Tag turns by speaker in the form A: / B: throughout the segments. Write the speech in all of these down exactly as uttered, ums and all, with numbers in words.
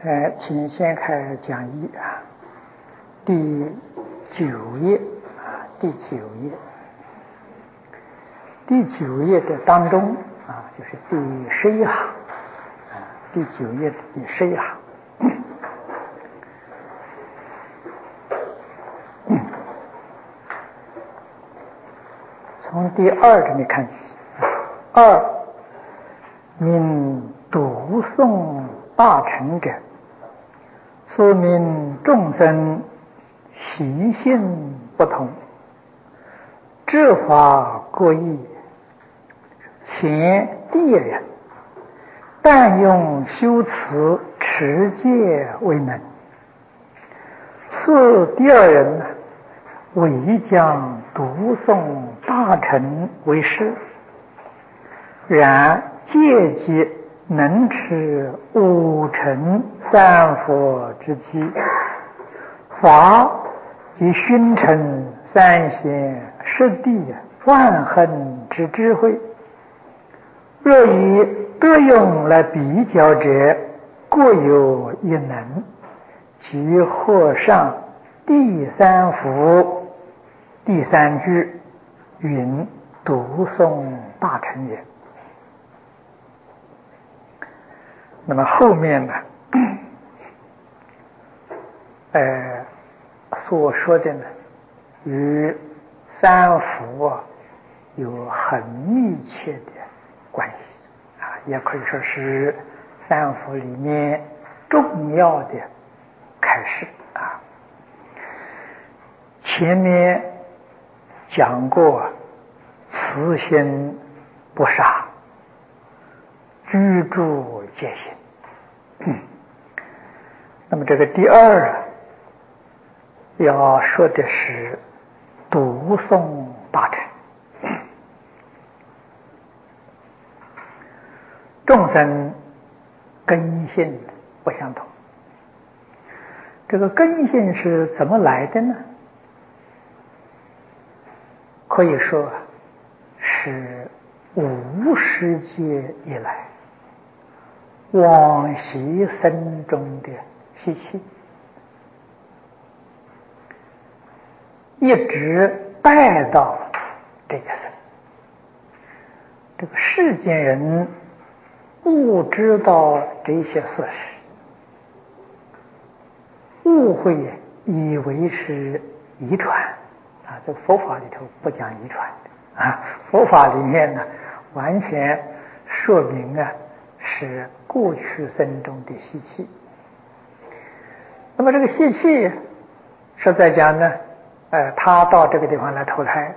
A: 呃，请先开讲义啊，第九页啊，第九页，第九页的当中啊，就是第十一行啊，第九页的第十一行。从第二这里看起，二名读诵大乘者，说明众生习性不同，智法各异。前第人但用修持持戒为能，次第二人呢，唯将读诵大乘为师，然戒即能持五乘三佛之机，法即熏成三贤十地万恒之智慧。若以德用来比较者，各有一能，即或上第三幅第三句云读诵大乘也。那么后面呢，呃，所说的呢，与三福啊有很密切的关系啊，也可以说是三福里面重要的开始啊。前面讲过慈心不杀，居住戒心。那么这个第二要说的是读诵大乘。众生根性不相同，这个根性是怎么来的呢？可以说是无始劫以来往昔生中的习气，一直带到这一生。这个世间人不知道这些事实，误会以为是遗传啊。这个佛法里头不讲遗传的啊，佛法里面呢完全说明啊是过去生中的习气。那么这个习气实在讲呢，呃，他到这个地方来投胎，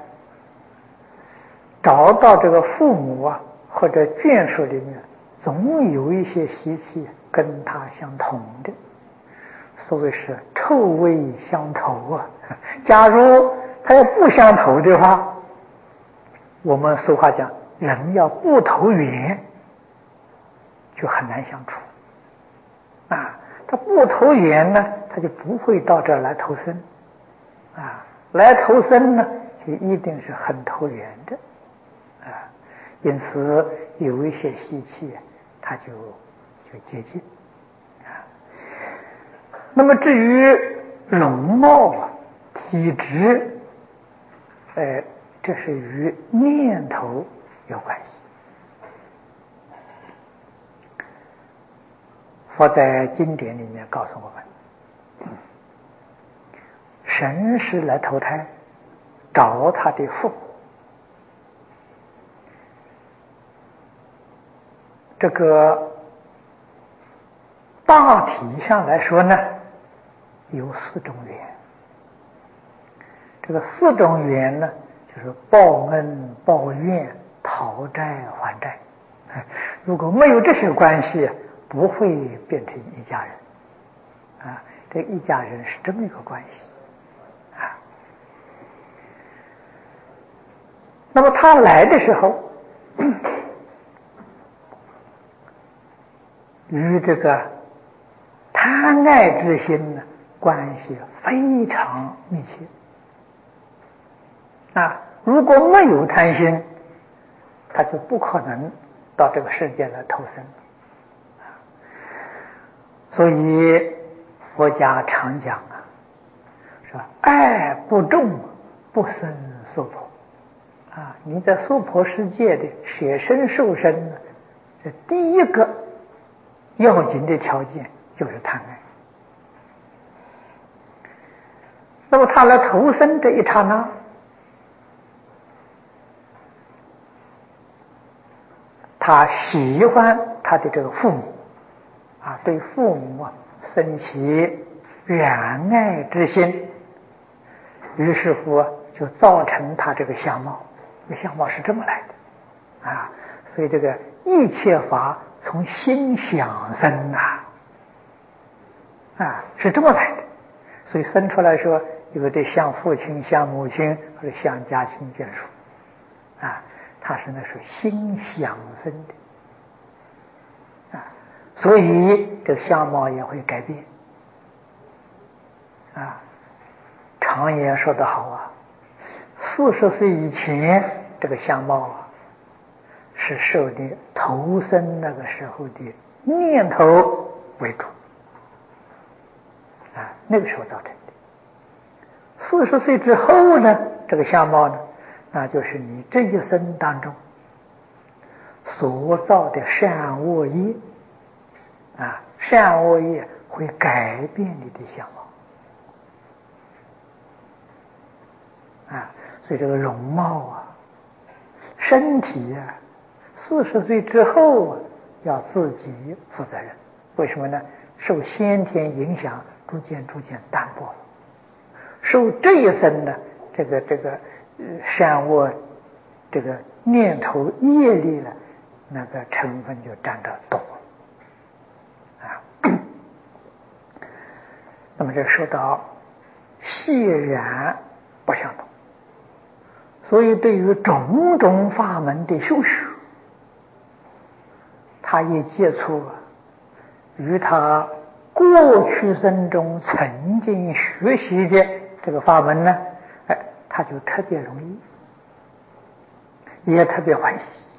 A: 找到这个父母啊或者眷属里面，总有一些习气跟他相同的，所谓是臭味相投啊。假如他要不相投的话，我们俗话讲，人要不投缘就很难相处啊。他不投缘呢，他就不会到这儿来投生啊。来投生呢，就一定是很投缘的啊。因此有一些习气它就就接近啊。那么至于容貌啊、体质，呃，这是与念头有关系。佛在经典里面告诉我们，神是来投胎找他的父母。这个大体上来说呢，有四种缘。这个四种缘呢，就是报恩、报怨、讨债、还债。如果没有这些关系，不会变成一家人啊。这一家人是这么一个关系啊。那么他来的时候，与这个贪爱之心呢关系非常密切啊。如果没有贪心，他就不可能到这个世界来投生啊。 所以佛家常讲啊，说爱不重，不生娑婆。啊，你在娑婆世界的舍身受身呢，这第一个要紧的条件就是贪爱。那么他来投生这一刹那，他喜欢他的这个父母啊，对父母啊生起远爱之心，于是乎就造成他这个相貌。这个相貌是这么来的啊，所以这个一切法从心想生啊，啊是这么来的。所以生出来说，有的像父亲、像母亲，或者像家亲眷属啊，他是那是心想生的啊，所以这个相貌也会改变啊。常言说得好啊，四十岁以前这个相貌啊，是受你投生那个时候的念头为主啊，那个时候造成的。四十岁之后呢，这个相貌呢，那就是你这一生当中所造的善恶业啊，善恶业会改变你的相貌啊，所以这个容貌啊、身体啊，四十岁之后啊，要自己负责任。为什么呢？受先天影响，逐渐逐渐淡薄了。受这一生的这个这个呃善恶这个念头业力了，那个成分就占得多啊。那么这说到细然不相同，所以对于种种法门的修学，他一接触啊，与他过去生中曾经学习的这个法门呢，哎，他就特别容易，也特别欢喜。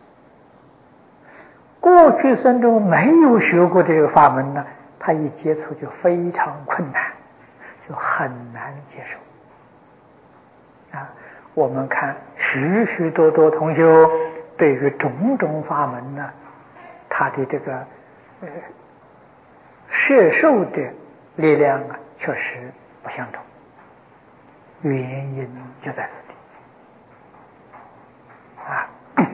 A: 过去生中没有学过这个法门呢，他一接触就非常困难，就很难接受啊。我们看许许多多同修对于种种法门呢，他的这个呃摄受的力量啊，确实不相同，原因就在这里啊。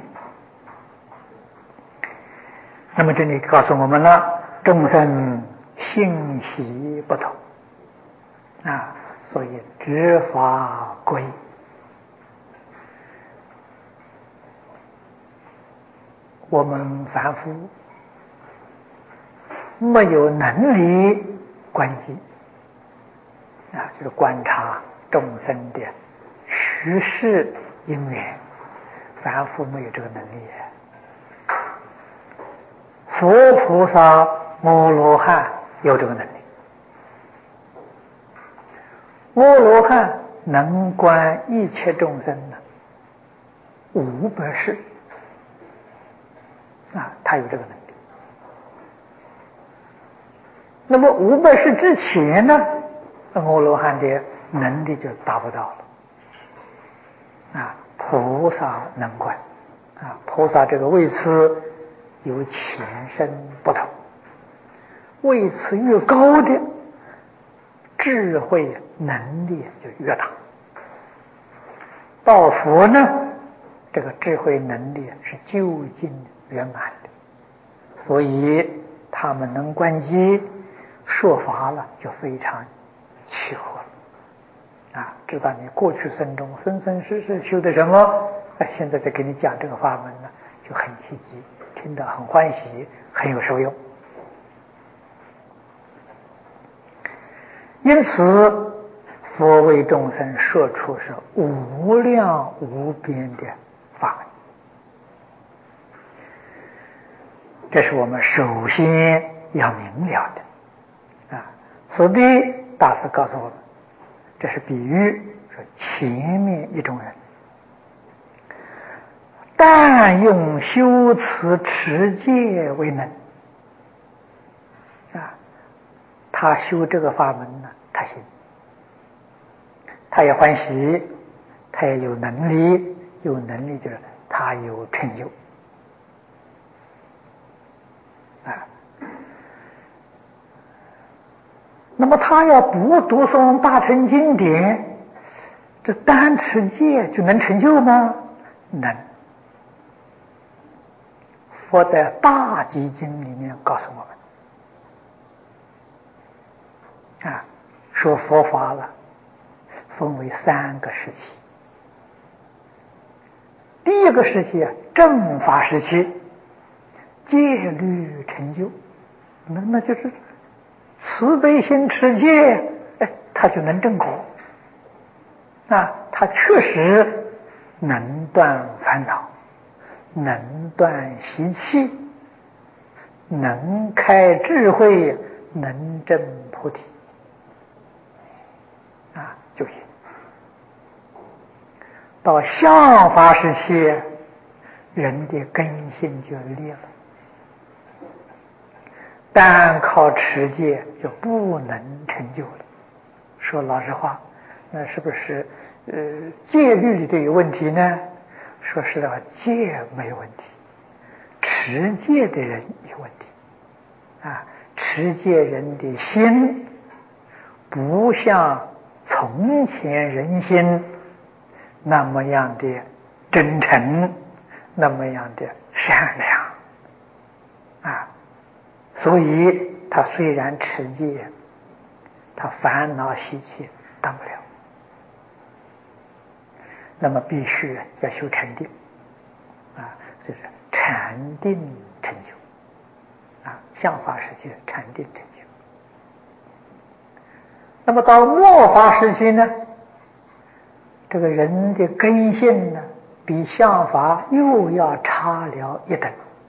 A: 那么这里告诉我们了，众生性习不同啊，所以执法归。我们凡夫没有能力观机啊，就是观察众生的虚实因缘，凡夫没有这个能力。佛菩萨摩罗汉有这个能力，摩罗汉能观一切众生呢，五百世啊，他有这个能力。那么五百世之前呢，摩罗汉的能力就达不到了啊。菩萨能观啊，菩萨这个位次有前身不同，位次越高的智慧能力就越大。到佛呢，这个智慧能力是究竟圆满的，所以他们能观机说法了，就非常契合了啊！知道你过去生中生生世世修的什么，哎，现在再给你讲这个法门呢，就很积极，听得很欢喜，很有受用。因此，佛为众生说出是无量无边的法门，这是我们首先要明了的啊。此地大师告诉我们，这是比喻说前面一种人，但用修持持戒为能啊， 他修这个法门呢，他行，他也欢喜，他也有能力，有能力就是他有成就啊。那么他要不读诵大乘经典，这单持戒就能成就吗？能。佛在大集经里面告诉我们啊，说佛法了分为三个时期。第一个时期啊，正法时期，戒律成就，那那就是慈悲心持戒，哎，他就能正果啊，他确实能断烦恼，能断习气，能开智慧，能证菩提啊，就行。到相法时期，人的根性就裂了，单靠持戒就不能成就了。说老实话，那是不是呃戒律里头有问题呢？说实在话，戒没有问题，持戒的人有问题啊。持戒人的心不像从前人心那么样的真诚，那么样的善良啊，所以他虽然持戒，他烦恼习气断不了，那么必须要修禅定啊，就是禅定成就啊，相法时期禅定成就。那么到末法时期呢，这个人的根性呢，比相法又要差了一等，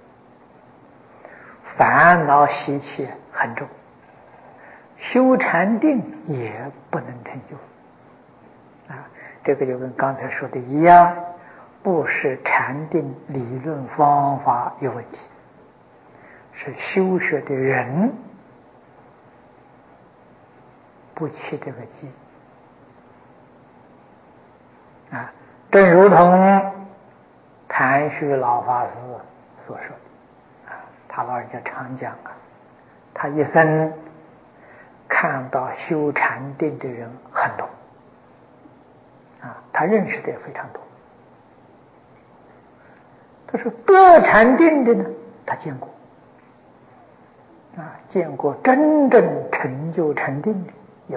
A: 烦恼习气很重，修禅定也不能成就啊。这个就跟刚才说的一样，不是禅定理论方法有问题，是修学的人不起这个机啊。正如同谭旭老法师所说的啊，他老人家常讲啊，他一生看到修禅定的人很多啊，他认识的也非常多。他说得禅定的呢，他见过啊，见过真正成就禅定的有，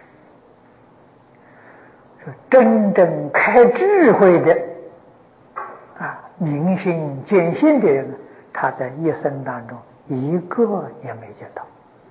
A: 说真正开智慧的啊，明心见性的人，他在一生当中一个也没见到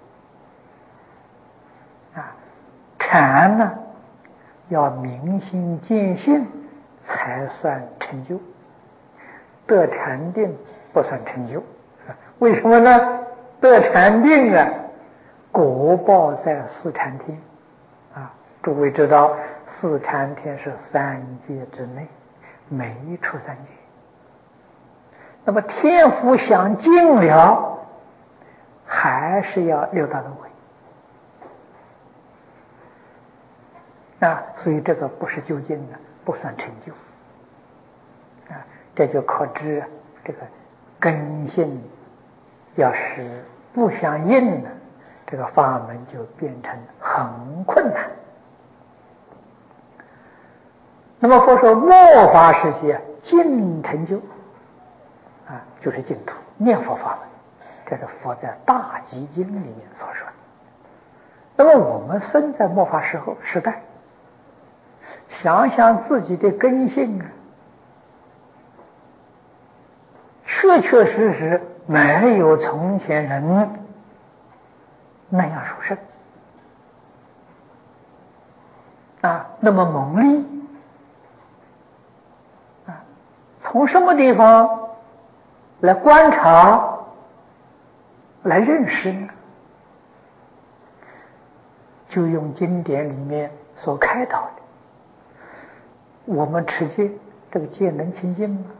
A: 啊。禅呢，要明心见性才算成就，得禅定不算成就。为什么呢？得禅定啊，果报在四禅天啊。诸位知道，四禅天是三界之内，没出三界。那么天福享尽了，还是要六道轮回啊。所以这个不是究竟的，不算成就啊。这就可知这个根性要是不相应呢，这个法门就变成很困难。那么佛说末法时期啊，净成就啊，就是净土念佛法门，这是佛在大集经里面所说的。那么我们生在末法时候时代，想想自己的根性啊，确确实实没有从前人那样殊胜啊，那么猛烈啊。从什么地方来观察、来认识呢？就用经典里面所开导的，我们持戒，这个戒能清净吗？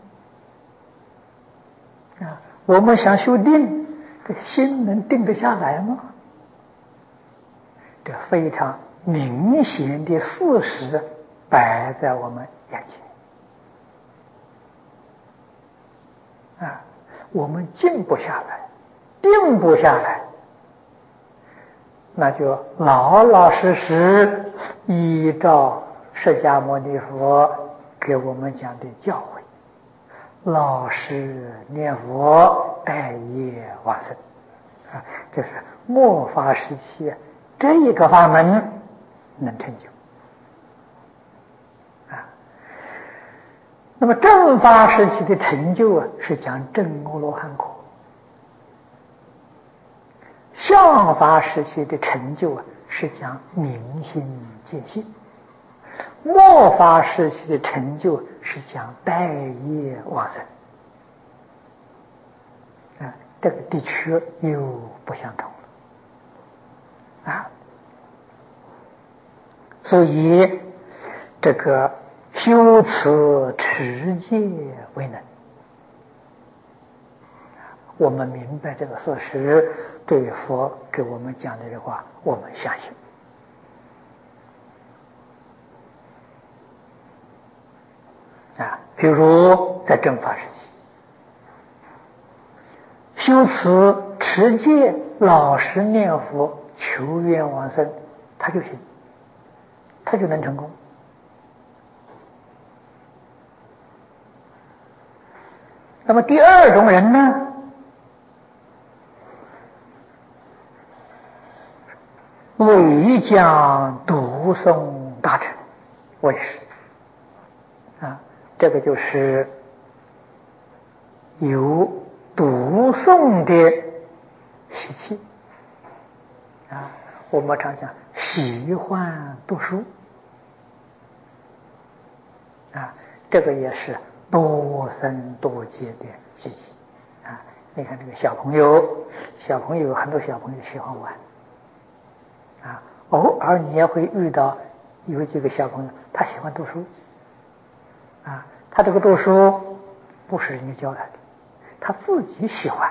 A: 啊，我们想修定，这心能定得下来吗？ 这非常明显的事实摆在我们眼前啊，我们静不下来，定不下来，那就老老实实依照释迦牟尼佛给我们讲的教诲，老实念佛，待业往生啊，这是末法时期这一个法门能成就啊。那么正法时期的成就啊，是讲正阿罗汉果；相法时期的成就啊，是讲明心见性；末法时期的成就是讲待业往生啊，这个的确又不相同了啊。所以这个修持持戒为能，我们明白这个事实，对佛给我们讲的这话，我们相信啊。比如在正法时期，修持持戒，老实念佛，求愿往生，他就行，他就能成功。那么第二种人呢，为将读诵大乘为师啊，这个就是有读诵的习气啊。我们常讲喜欢读书啊，这个也是多生多劫的习气啊。你看这个小朋友，小朋友很多小朋友喜欢玩啊，偶尔你也会遇到有几个小朋友，他喜欢读书啊，他这个读书不是人家教他的，他自己喜欢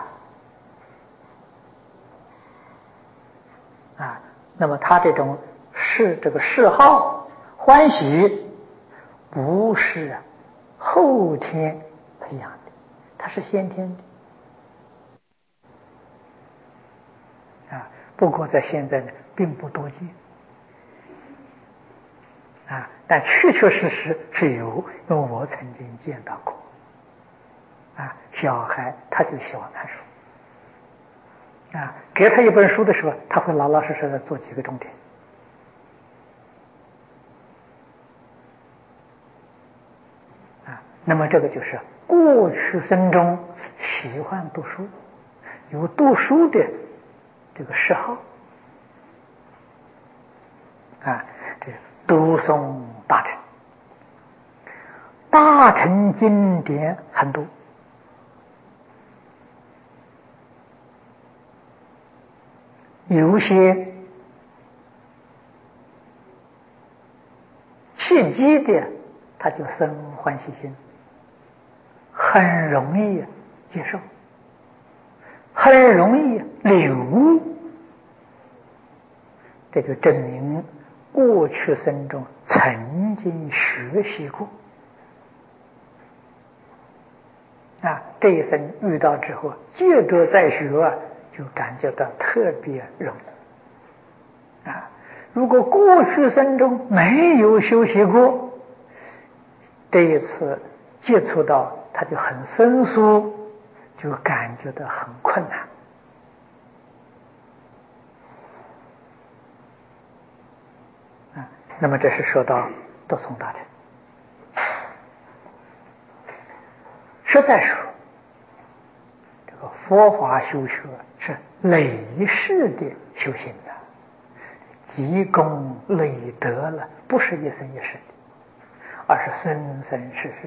A: 啊。那么他这种是这个嗜好欢喜，不是后天培养的，它是先天的啊。不过在现在呢，并不多见啊，但确确实实是有，因为我曾经见到过啊。小孩他就喜欢看书啊，给他一本书的时候，他会老老实实的做几个重点啊。那么这个就是过去生中喜欢读书，有读书的这个嗜好啊。这读诵大乘，大乘经典很多，有些契机的，他就生欢喜心，很容易接受，很容易领悟，这就证明过去生中曾经学习过啊，这一生遇到之后，接着再学啊，就感觉到特别容易啊。如果过去生中没有修习过，这一次接触到，他就很生疏，就感觉到很困难啊。那么这是说到读诵大乘。实在说，这个佛法修学是累世的修行的，积功累德了，不是一生一世的，而是生生世世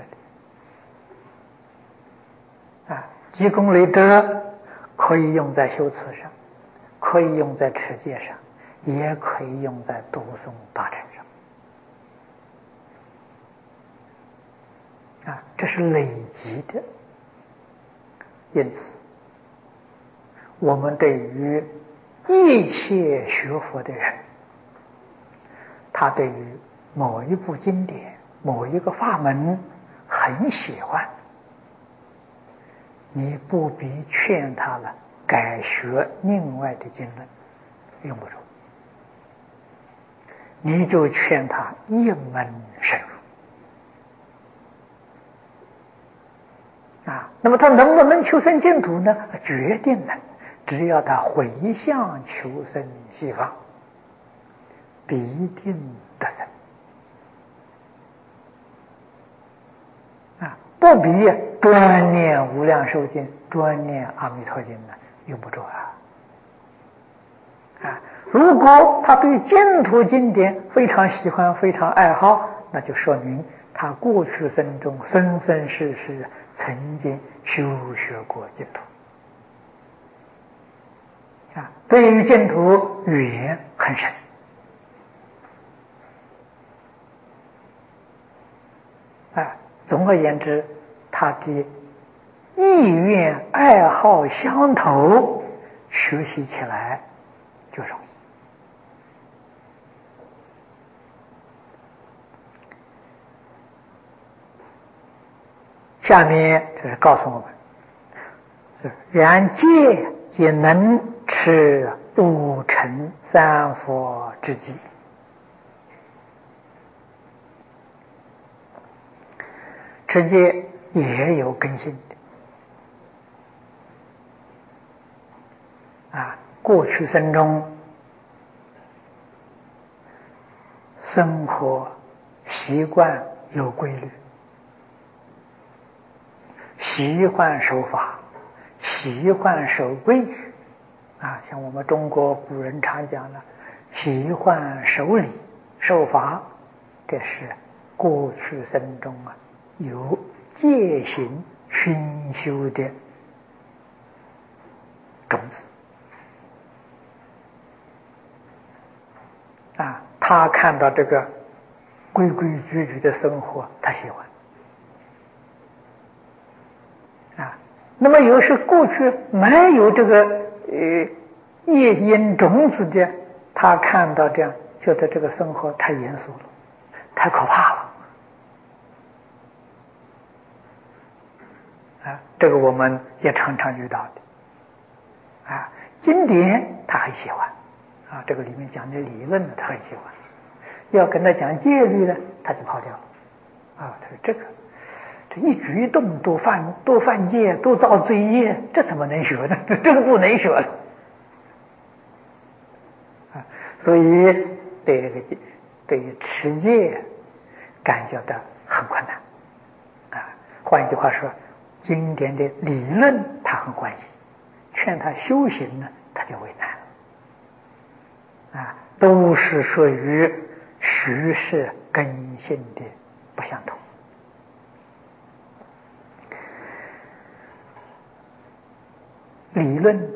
A: 的啊。积功累德可以用在修辞上，可以用在持戒上，也可以用在读诵大乘上啊，这是累积的。因此我们对于一切学佛的人他对于某一部经典、某一个法门很喜欢，你不必劝他了改学另外的经论，用不着，你就劝他一门深入啊。那么他能不能求生净土呢？决定能，只要他回向求生西方，必定得生啊！不必专念无量寿经、专念阿弥陀经呢，用不着啊！啊，如果他对净土经典非常喜欢、非常爱好，那就说明他过去生中生生世世曾经修学过净土啊，对于净土语言很深。啊，总而言之，他的意愿爱好相投，学习起来就容易。下面就是告诉我们：然戒皆能持五乘三佛之机。持戒也有根性的啊，过去生中生活习惯有规律，喜欢守法，喜欢守规矩啊，像我们中国古人常讲的，喜欢守礼守法，这是过去生中啊有戒行熏修的种子啊，他看到这个规规矩矩的生活，他喜欢啊。那么有时过去没有这个呃业因种子的，他看到这样，觉得这个生活太严肃了，太可怕了啊。这个我们也常常遇到的啊。经典他很喜欢啊，这个里面讲的理论呢，他很喜欢。要跟他讲戒律呢，他就跑掉了啊。他说这个这一举一动都犯都犯戒，都造罪业，这怎么能学呢？这个不能学了啊。所以对这个对于持戒感觉到很困难啊。换一句话说，经典的理论他很欢喜，劝他修行呢，他就为难啊，都是属于虚实根性的不相同。理论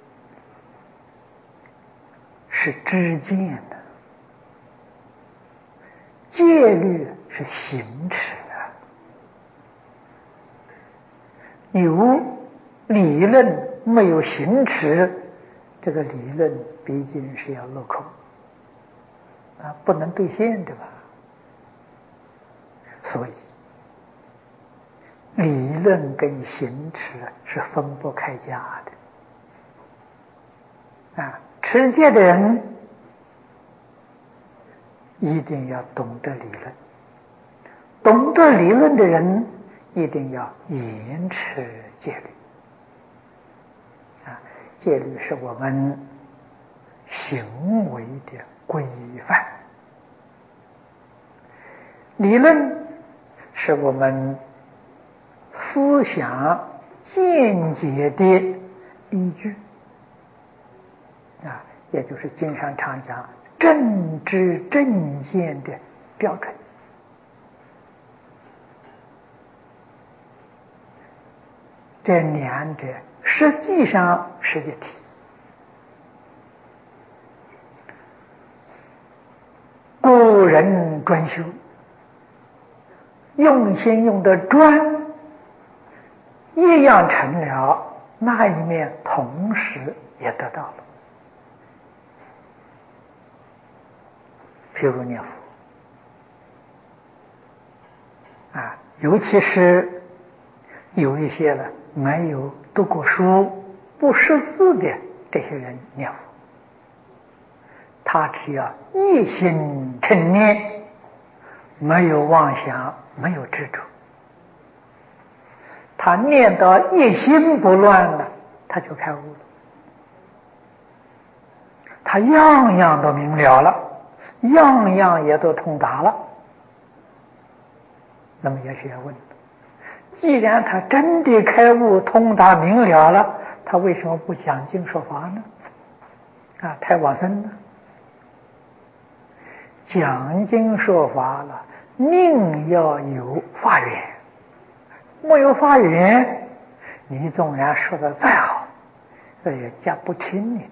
A: 是知见的，戒律是行持啊。有理论没有行持，这个理论毕竟是要落空啊，不能兑现的吧。所以理论跟行持是分不开家的啊。持戒的人一定要懂得理论，懂得理论的人一定要严持戒律啊。戒律是我们行为的规范，理论是我们思想见解的依据啊，也就是经常常讲正知正见的标准。这两者实际上是一体。古人专修，用心用的专，一样成了，那一面同时也得到了。 譬如念佛啊，尤其是有一些了没有读过书、不识字的这些人念佛，他只要一心称念，没有妄想，没有执着，他念到一心不乱了，他就开悟了。他样样都明了了，样样也都通达了。那么也许要问，既然他真的开悟通达明了了，他为什么不讲经说法呢？啊，太往生了。讲经说法了，宁要有法缘，没有法缘，你纵然说的再好，这也家不听你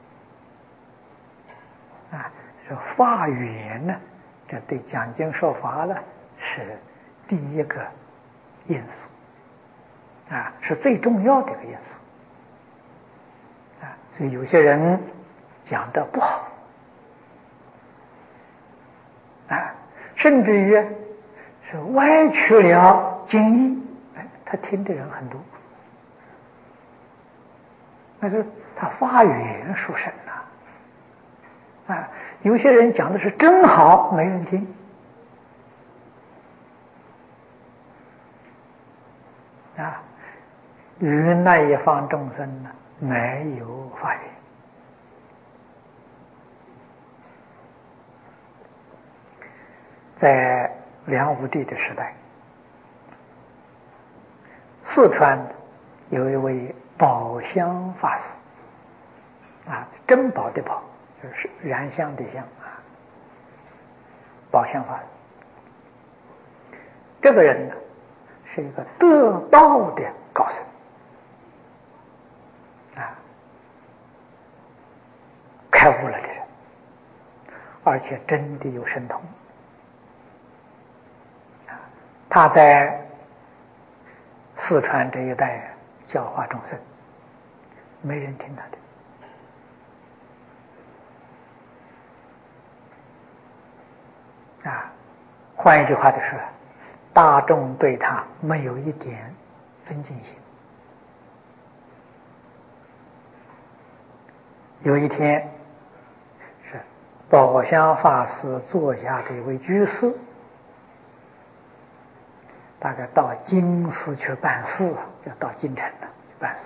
A: 的。啊，说法缘呢，这对讲经说法呢是第一个因素，啊，是最重要的一个因素。啊，所以有些人讲的不好，啊，甚至于是歪曲了经义，哎，他听的人很多，那是他法缘殊胜呐。啊，有些人讲的是真好，没人听。啊，与那一方众生呢没有法缘。在梁武帝的时代，四川有一位宝香法师，啊，珍宝的宝，就是燃香的香啊，宝香法师。这个人呢，是一个得道的高僧，啊，开悟了的人，而且真的有神通。他在四川这一带教化众生，没人听他的。啊，换一句话的说，大众对他没有一点尊敬心。有一天，是宝香法师座下的一位居士，大概到京师去办事，就到京城了去办事。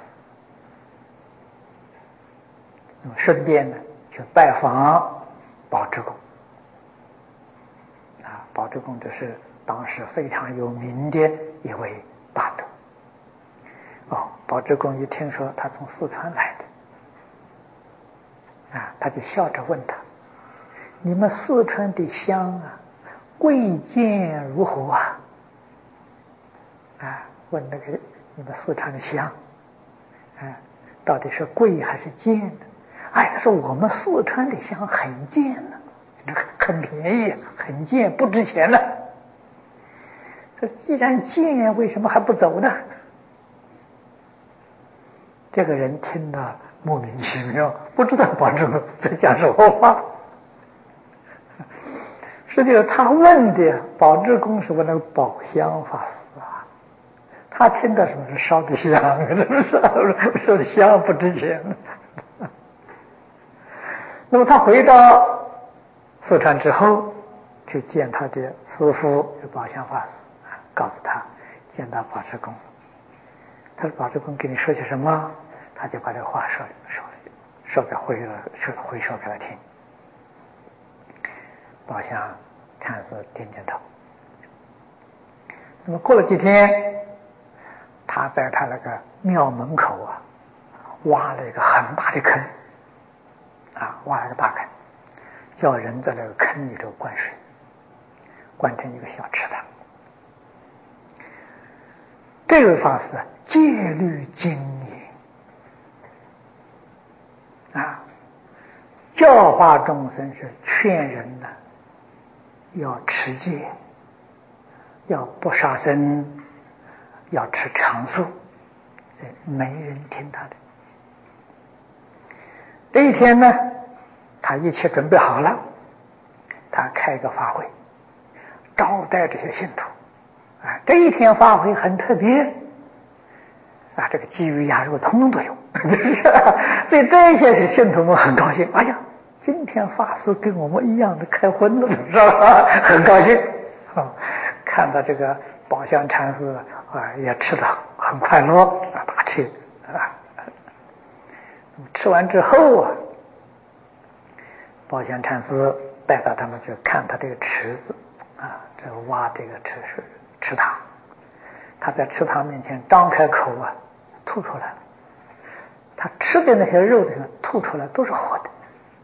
A: 那么顺便呢，去拜访宝志公。啊，宝志公这是当时非常有名的一位大德。哦，宝志公一听说他从四川来的，啊，他就笑着问他：“你们四川的香啊，贵贱如何啊？”啊，问那个你们四川的香，啊，到底是贵还是贱的？哎，他说我们四川的香很贱呢，很便宜，很贱，不值钱呢。这既然贱，为什么还不走呢？这个人听得莫名其妙，不知道宝志公在讲什么话。实际上他问的宝志公是问那个宝香法师啊，他听到什么是烧的香，是不是？说的香不值钱。那么他回到四川之后，去见他的师父宝香法师，告诉他见到宝志公。他说：“宝志公给你说些什么？”他就把这话说说说给回了说回说给他听。宝香看是点点头。那么过了几天，他在他那个庙门口啊，挖了一个很大的坑，啊，挖了个大坑，叫人在那个坑里头灌水，灌成一个小池塘。这位法师戒律精严啊，教化众生是劝人呢，要持戒，要不杀生，要吃长素，没人听他的。这一天呢，他一切准备好了，他他开个法会，招待这些信徒。啊，这一天法会很特别，啊，这个鸡鱼鸭肉统统都有，所以这些信徒们很高兴。哎呀，今天法师跟我们一样的开荤了，是吧？很高兴啊！看到这个宝相禅师啊，也吃得很快乐啊，大吃啊。吃完之后啊，宝相禅师带到他们去看他这个池子啊，这个挖这个池水池塘，他在池塘面前张开口啊，吐出来了。他吃的那些肉的吐出来都是活的，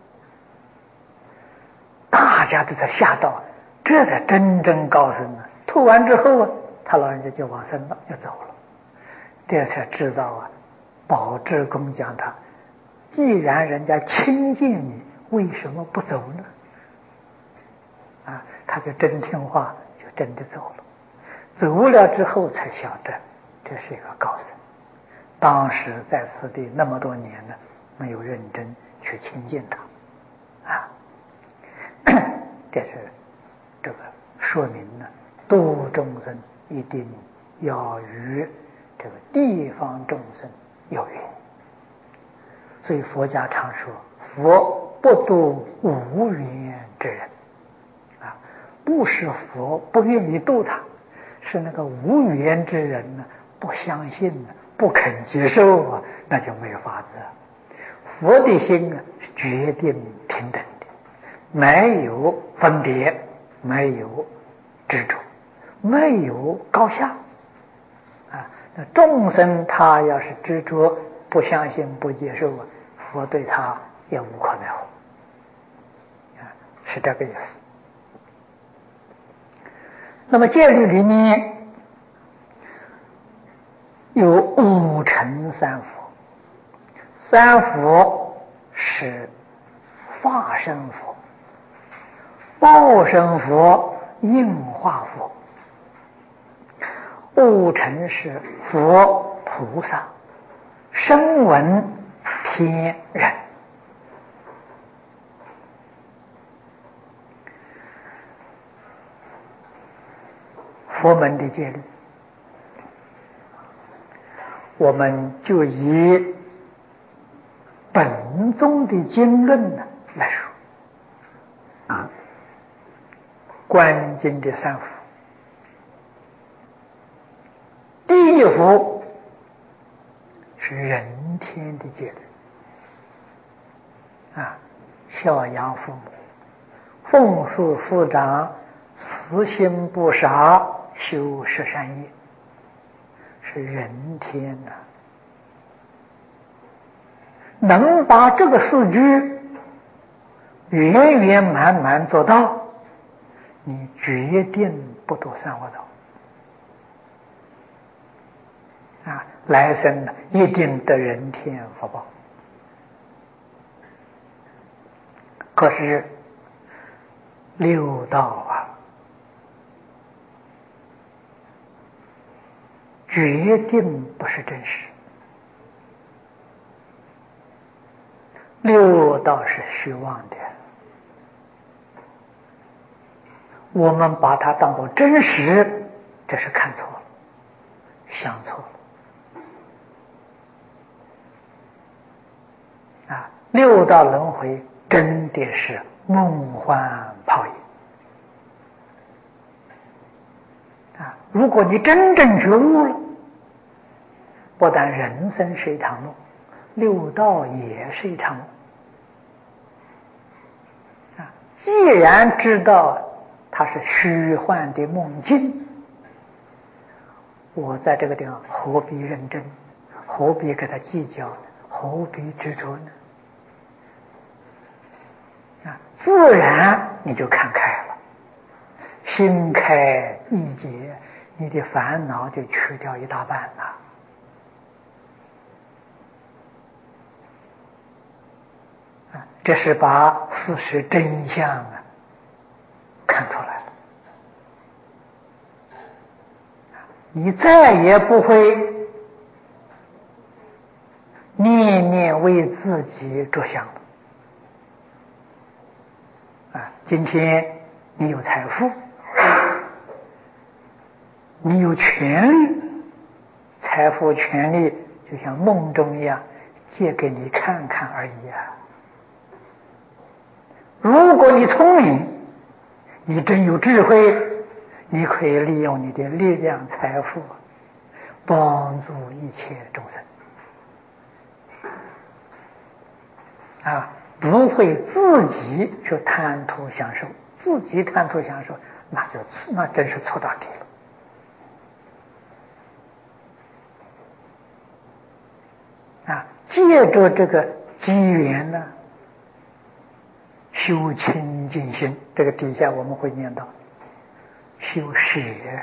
A: 大家都在吓到，这才真正高僧啊！吐完之后啊，他老人家就往生了，就走了。这才知道啊，宝智公讲他，既然人家亲近你，为什么不走呢？啊，他就真听话，就真的走了。走了之后才晓得，这是一个高僧。当时在此地那么多年呢，没有认真去亲近他，啊，这是这个说明呢，度众生一定要与这个地方众生有缘。所以佛家常说，佛不度无缘之人，啊，不是佛不愿意度他，是那个无缘之人呢，不相信呢，不肯接受啊，那就没有法子。佛的心啊，是决定平等的，没有分别，没有执着，没有高下啊。那众生他要是执着、不相信、不接受啊，佛对他也无可奈何啊，是这个意思。那么戒律里面有五乘三佛，三佛是化身佛、报身佛、应化佛，五乘是佛、菩萨、声闻、天人。佛门的戒律，我们就以本宗的经论呢来说啊，观经的三福，第一福是人天的戒律啊，孝养父母，奉事师长，慈心不杀，修十善业，是人天呐、啊。能把这个四句圆圆满满做到，你决定不堕三恶道啊！来生一定得人天福报。可是六道啊，决定不是真实，六道是虚妄的，我们把它当作真实，这是看错了，想错了啊！六道轮回真的是梦幻泡影啊！如果你真正觉悟了，不但人生是一场梦，六道也是一场梦啊！既然知道它是虚幻的梦境，我在这个地方何必认真，何必跟他计较呢？何必执着呢？啊，自然你就看开了，心开意解，你的烦恼就去掉一大半了。啊，这是把事实真相啊看出来了，你再也不会念念为自己着想了。啊，今天你有财富，你有权利，财富权利就像梦中一样，借给你看看而已啊。如果你聪明，你真有智慧，你可以利用你的力量、财富，帮助一切众生啊，不会自己去贪图享受，自己贪图享受，那就那真是错大题了啊！借着这个机缘呢，修清净心，这个底下我们会念到修舍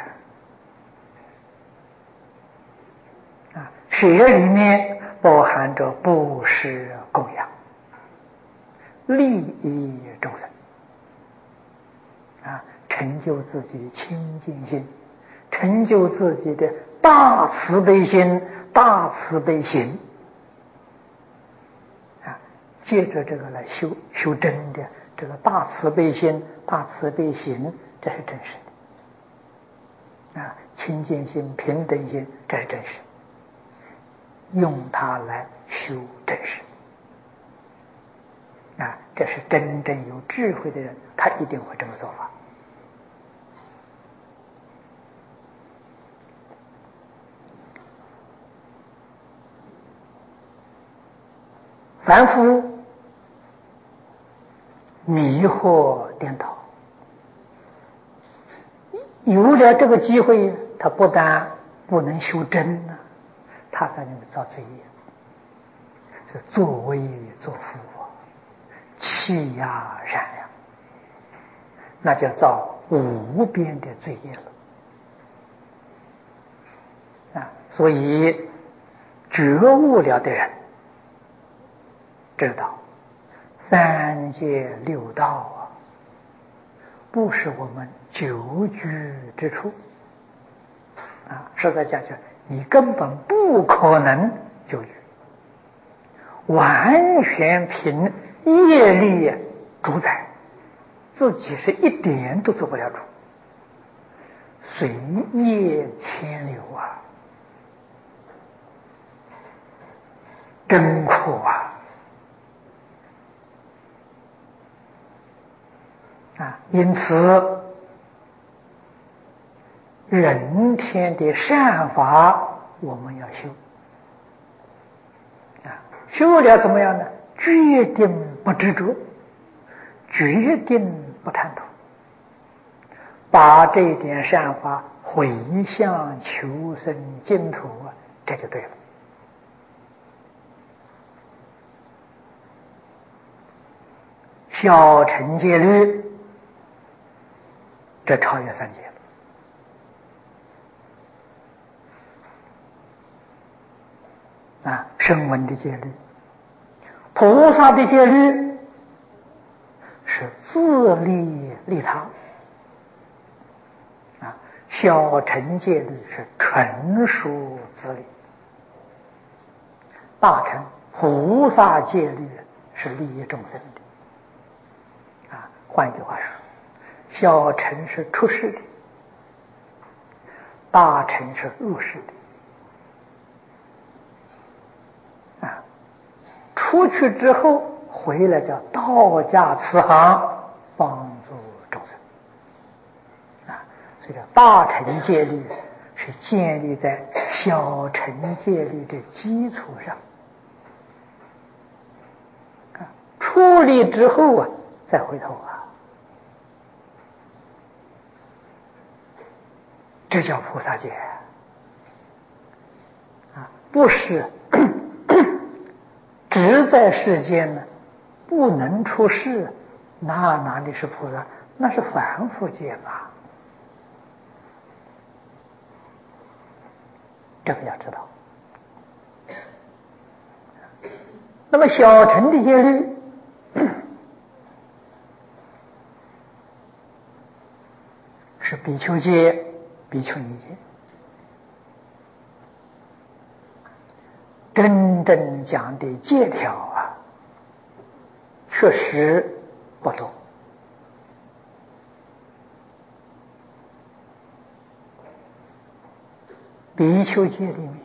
A: 啊，舍里面包含着布施供养，利益众生啊，成就自己清净心，成就自己的大慈悲心、大慈悲行啊，借着这个来修修真的这个大慈悲心、大慈悲行，这是真实的啊，清净心、平等心，这是真实的，用它来修真实啊，这是真正有智慧的人，他一定会这么做法。凡夫迷惑颠倒，有了这个机会，他不但不能修真呢，他在里面造罪业，是作威作福啊，欺压善良，那就造无边的罪业了啊！所以觉悟了的人知道三界六道啊，不是我们久居之处啊！实在讲讲，你根本不可能久居，完全凭业力主宰，自己是一点都做不了主，随业牵流啊，真苦啊！啊，因此人天的善法我们要修啊，修了怎么样呢？决定不执着，决定不贪图，把这一点善法回向求生净土啊，这就对了。小乘戒律，这超越三界了啊！声闻的戒律，菩萨的戒律是自利利他啊，小乘戒律是纯属自利，大乘菩萨戒律是利益众生的啊。换句话说，小乘是出世的，大乘是入世的啊。出去之后回来叫道家慈航，帮助众生啊。所以叫大乘戒律是建立在小乘戒律的基础上啊，出离之后啊再回头啊，这叫菩萨戒啊，不是只在世间呢，不能出世，那哪里是菩萨？那是凡夫戒吧？这个要知道。那么小乘的戒律，是比丘戒、比丘尼戒，真正讲的戒条啊，确实不多比丘戒里面，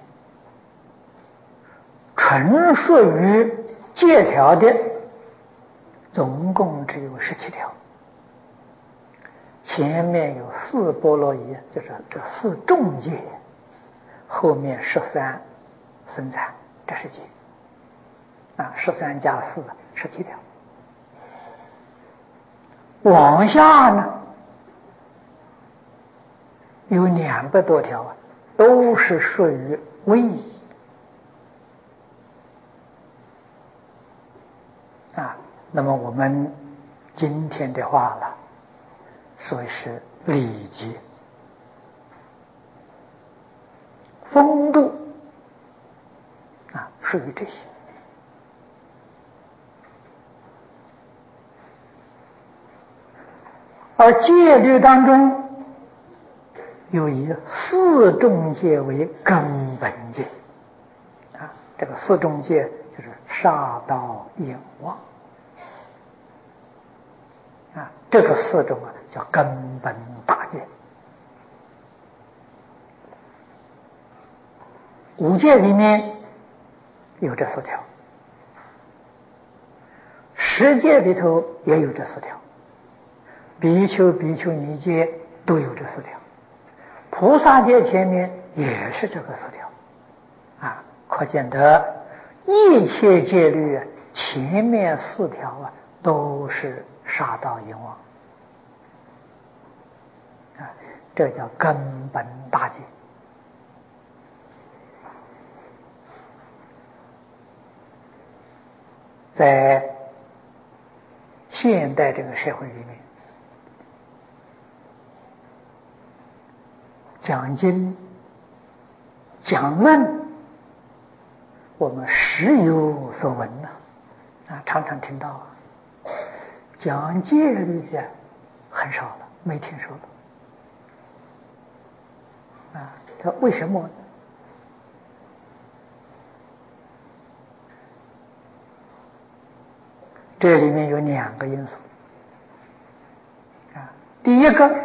A: 纯属于戒条的，总共只有十七条。前面有四波罗夷，就是这四重戒，后面十三生产，这是戒啊，十三加四，十七条。往下呢，有两百多条啊，都是属于威仪啊。那么我们今天的话了，所以是礼节、风度啊，属于这些。而戒律当中，又以四重戒为根本戒啊，这个四重戒就是杀盗淫妄啊，这个四种啊叫根本大戒。五戒里面有这四条，十戒里头也有这四条，比丘、比丘尼戒都有这四条，菩萨戒前面也是这个四条啊，可见得一切戒律前面四条啊都是杀盗淫妄啊，这叫根本大戒。在现代这个社会里面，讲经讲论，我们时有所闻呐，啊，常常听到啊，讲戒律的很少了，没听说了啊。他为什么呢？这里面有两个因素啊。第一个，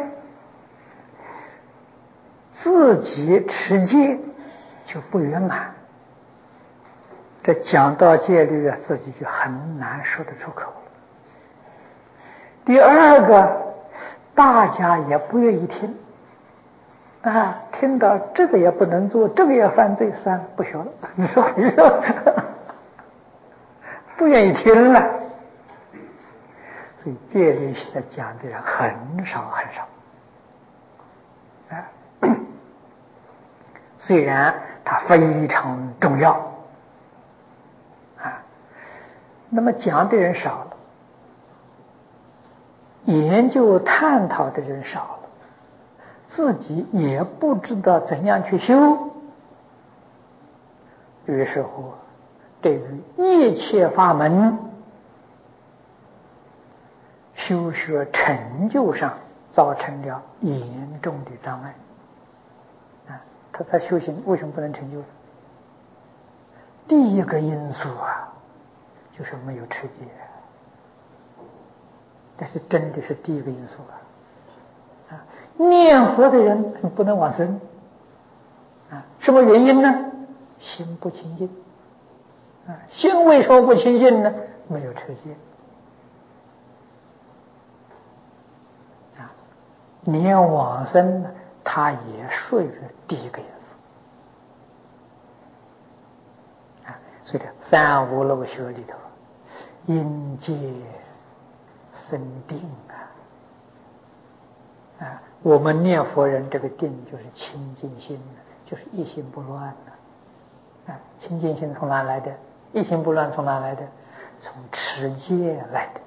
A: 自己持戒就不圆满，这讲到戒律啊，自己就很难说得出口了。第二个，大家也不愿意听啊，听到这个也不能做，这个也犯罪，算了，不学了。你说你说，不愿意听了。所以戒律现在讲的人很少很少啊，虽然它非常重要啊，那么讲的人少了，研究探讨的人少了，自己也不知道怎样去修，于是乎对于一切法门修学成就上造成了严重的障碍啊！他他修行为什么不能成就？第一个因素啊，就是没有持戒，但是真的是第一个因素啊！啊，念佛的人不能往生啊，什么原因呢？心不清净啊，心为什么不清净呢？没有持戒。连往生呢，它也属于第一个因素啊。所以这三无漏学里头，因戒生定啊啊！我们念佛人这个定就是清净心，就是一心不乱的啊。清净心从哪来的？一心不乱从哪来的？从持戒来的。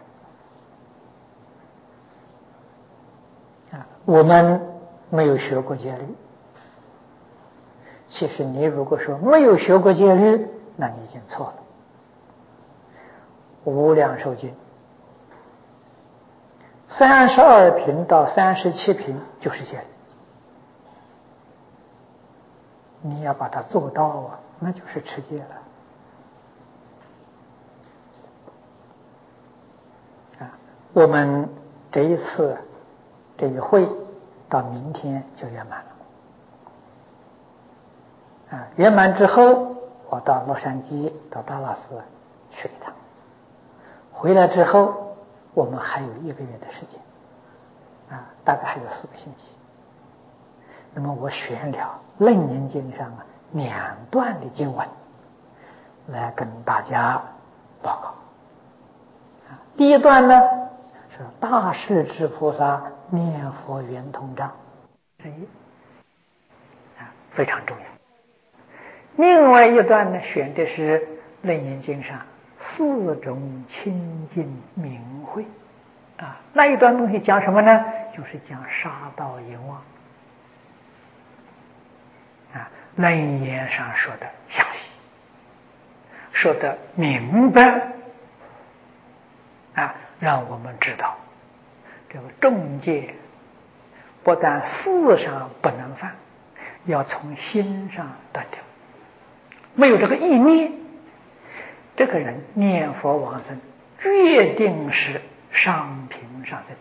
A: 我们没有学过戒律，其实你如果说没有学过戒律，那你已经错了。无量寿经三十二品到三十七品就是戒律，你要把它做到啊，那就是持戒了啊。我们这一次这一会到明天就圆满了啊，圆满之后，我到洛杉矶到达拉斯去了一趟，回来之后，我们还有一个月的时间，啊，大概还有四个星期。那么我选了《楞严经》上啊两段的经文来跟大家报告。啊，第一段呢是大势至菩萨念佛圆通章之一，啊，非常重要。另外一段呢，选的是《楞严经》上四种清净明慧，啊，那一段东西讲什么呢？就是讲杀盗淫妄，啊，楞严上说的详细，说的明白，啊，让我们知道这个重戒不但事上不能犯，要从心上断掉。没有这个意念，这个人念佛往生决定是上品上生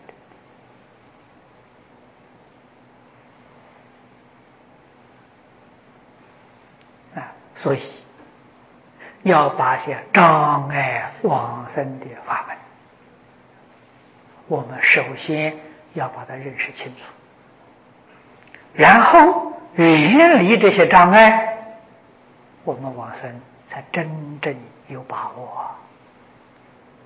A: 的啊，所以要把些障碍往生的法门，我们首先要把它认识清楚，然后远离这些障碍，我们往生才真正有把握。